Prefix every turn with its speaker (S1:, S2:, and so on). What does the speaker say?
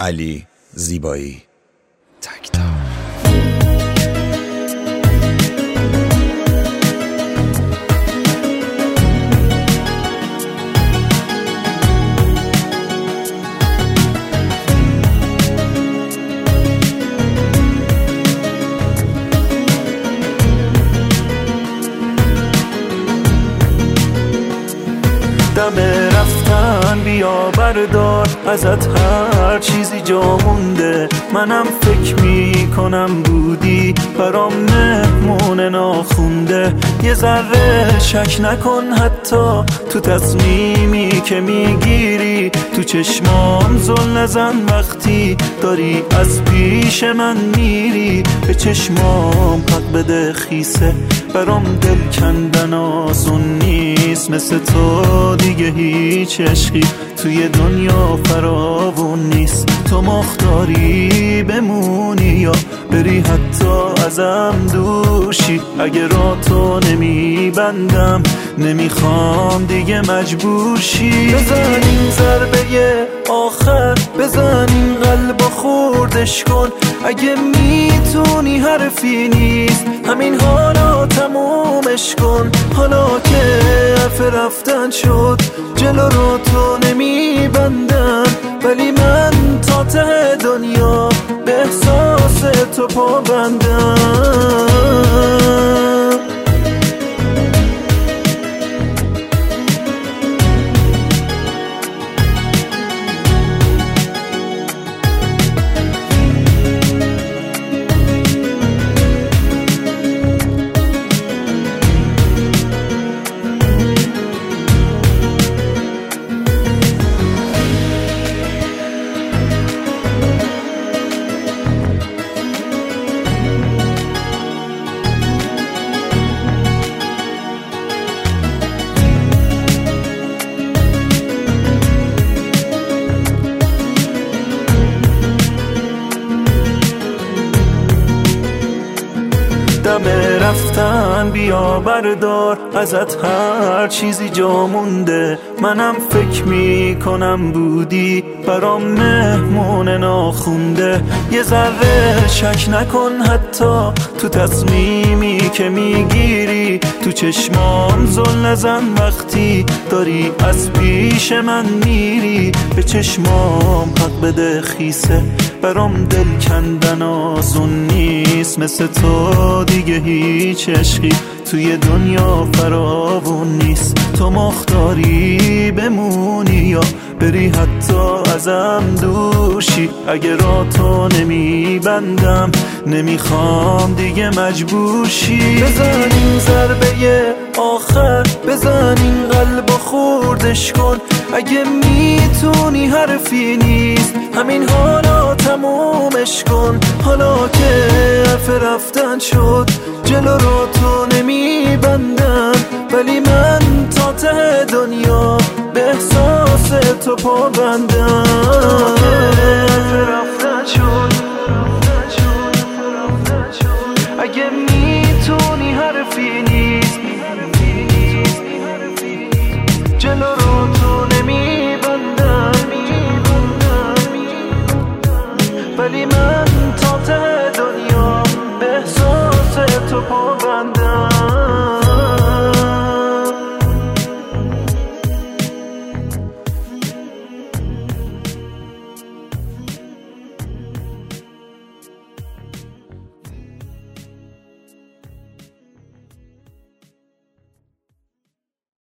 S1: علی زیبایی. تک
S2: دم رفتن بیا بردار ازت هر چیزی جا مونده. منم فکر میکنم بودی برام مهمون ناخونده. یه ذره شک نکن حتی تو تصمیمی که میگیری. تو چشمام زل نزن وقتی داری از پیش من میری. به چشمام حق بده خیسه برام دل کندن آسون نیست. مثل تو دیگه هیچ عشقی توی دنیا فراوون نیست. تو مختاری بمونی یا بری حتی ازم دوشی. اگه را تو نمیبندم نمیخوام دیگه مجبور شی. بزن این ضربه آخر، بزن این قلب خوردش کن. اگه میتونی حرفی نیست همین حالا تمومش کن. حالا که حرف رفتن شد جلو رو تو نمیبندم، ولی من تا ته دنیا به احساس تو پابندم. دم رفتن بیا بردار ازت هر چیزی جا مونده. منم فکر میکنم بودی برام مهمون ناخونده. یه ذره شک نکن حتی تو تصمیمی که میگیری. تو چشمام زل نزن وقتی داری از پیش من میری. به چشمام حق بده خیسه برام دل کندن آسون نیست. مثل تو دیگه هیچ عشقی توی دنیا فراوون نیست. تو مختاری بمونی یا بری حتی ازم دوشی. اگه را تو نمیبندم نمیخوام دیگه مجبور شی. بزن این ضربه آخر، بزن این قلب خوردش کن. اگه میتونی حرفی نیست همین حالا تمومش کن. حالا که حرف رفتن شد جلو رو تو نمیبندم، ولی من تا ته دنیا به احساس تو پابندم.